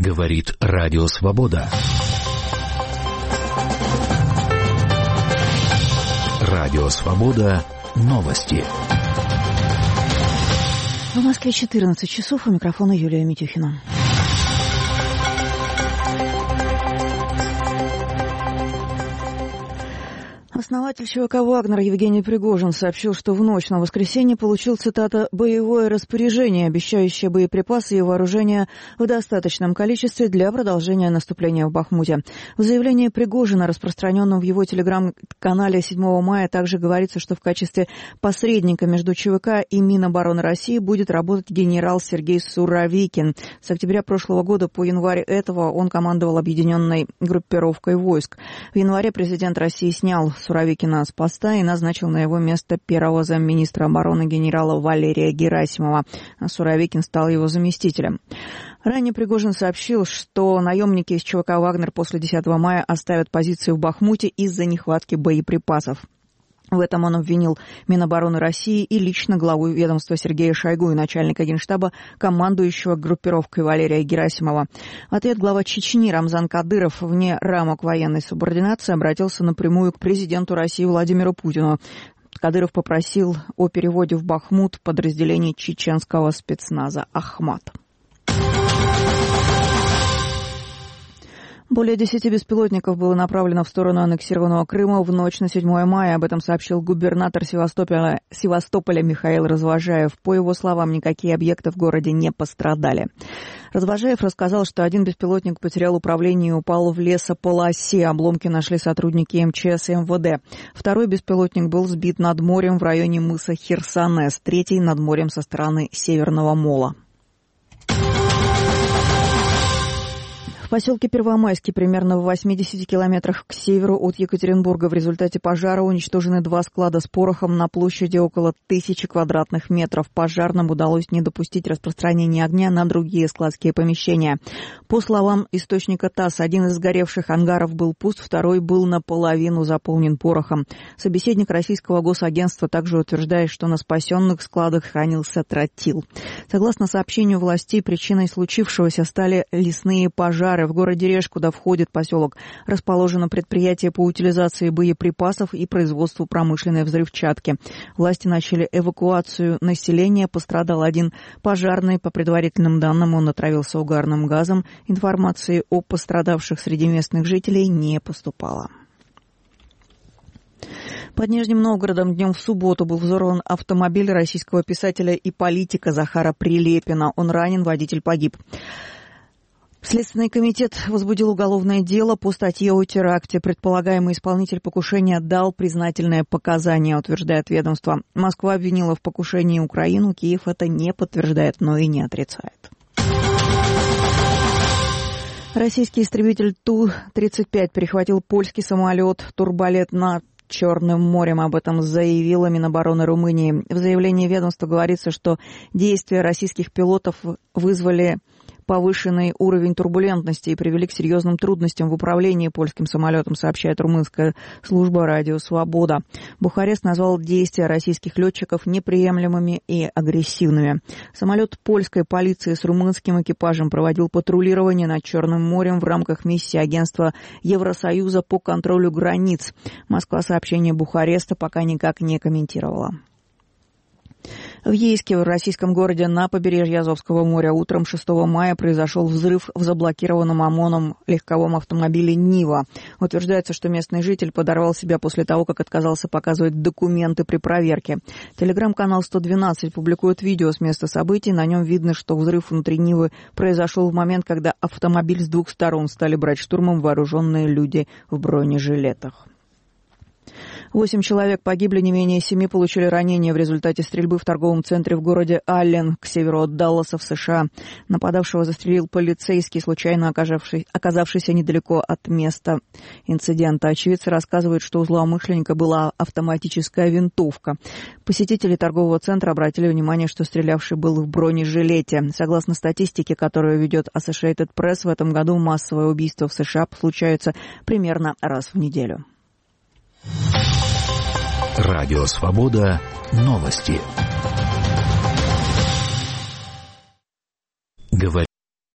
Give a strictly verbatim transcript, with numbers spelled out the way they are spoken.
Говорит Радио Свобода. Радио Свобода. Новости. В Москве четырнадцать часов. У микрофона Юлия Митюхина. Основатель ЧВК «Вагнер» Евгений Пригожин сообщил, что в ночь на воскресенье получил, цитата, «боевое распоряжение, обещающее боеприпасы и вооружение в достаточном количестве для продолжения наступления в Бахмуте». В заявлении Пригожина, распространенном в его телеграм-канале седьмого мая, также говорится, что в качестве посредника между ЧВК и Минобороны России будет работать генерал Сергей Суровикин. С октября прошлого года по январь этого он командовал объединенной группировкой войск. В январе президент России снял Суровикина с поста и назначил на его место первого замминистра обороны генерала Валерия Герасимова. Суровикин стал его заместителем. Ранее Пригожин сообщил, что наемники из ЧВК «Вагнер» после десятого мая оставят позиции в Бахмуте из-за нехватки боеприпасов. В этом он обвинил Минобороны России и лично главу ведомства Сергея Шойгу и начальника Генштаба, командующего группировкой Валерия Герасимова. В ответ глава Чечни Рамзан Кадыров вне рамок военной субординации обратился напрямую к президенту России Владимиру Путину. Кадыров попросил о переводе в Бахмут подразделений чеченского спецназа «Ахмат». Более десяти беспилотников было направлено в сторону аннексированного Крыма в ночь на седьмое мая. Об этом сообщил губернатор Севастополя, Севастополя Михаил Развожаев. По его словам, никакие объекты в городе не пострадали. Развожаев рассказал, что один беспилотник потерял управление и упал в лесополосе. Обломки нашли сотрудники эм че эс и эм вэ дэ. Второй беспилотник был сбит над морем в районе мыса Херсонес. Третий над морем со стороны Северного мола. В поселке Первомайский, примерно в восьмидесяти километрах к северу от Екатеринбурга, в результате пожара уничтожены два склада с порохом на площади около тысячи квадратных метров. Пожарным удалось не допустить распространения огня на другие складские помещения. По словам источника ТАСС, один из сгоревших ангаров был пуст, второй был наполовину заполнен порохом. Собеседник российского госагентства также утверждает, что на спасенных складах хранился тротил. Согласно сообщению властей, причиной случившегося стали лесные пожары. В городе Реж, куда входит поселок, расположено предприятие по утилизации боеприпасов и производству промышленной взрывчатки. Власти начали эвакуацию населения. Пострадал один пожарный. По предварительным данным, он отравился угарным газом. Информации о пострадавших среди местных жителей не поступало. Под Нижним Новгородом днем в субботу был взорван автомобиль российского писателя и политика Захара Прилепина. Он ранен, водитель погиб. Следственный комитет возбудил уголовное дело по статье о теракте. Предполагаемый исполнитель покушения дал признательные показания, утверждает ведомство. Москва обвинила в покушении Украину. Киев это не подтверждает, но и не отрицает. Российский истребитель Ту тридцать пять перехватил польский самолет «Турболет» над Черным морем. Об этом заявила Минобороны Румынии. В заявлении ведомства говорится, что действия российских пилотов вызвали повышенный уровень турбулентности и привели к серьезным трудностям в управлении польским самолетом, сообщает румынская служба «Радио Свобода». Бухарест назвал действия российских летчиков неприемлемыми и агрессивными. Самолет польской полиции с румынским экипажем проводил патрулирование над Черным морем в рамках миссии агентства Евросоюза по контролю границ. Москва сообщение Бухареста пока никак не комментировала. В Ейске, в российском городе на побережье Азовского моря, утром шестого мая произошел взрыв в заблокированном ОМОНом легковом автомобиле «Нива». Утверждается, что местный житель подорвал себя после того, как отказался показывать документы при проверке. Телеграм-канал сто двенадцать публикует видео с места событий. На нем видно, что взрыв внутри «Нивы» произошел в момент, когда автомобиль с двух сторон стали брать штурмом вооруженные люди в бронежилетах. Восемь человек погибли, не менее семи получили ранения в результате стрельбы в торговом центре в городе Аллен, к северу от Далласа в США. Нападавшего застрелил полицейский, случайно оказавшийся недалеко от места инцидента. Очевидцы рассказывают, что у злоумышленника была автоматическая винтовка. Посетители торгового центра обратили внимание, что стрелявший был в бронежилете. Согласно статистике, которую ведет Associated Press, в этом году массовые убийства в США случаются примерно раз в неделю. Радио Свобода. Новости. Говорит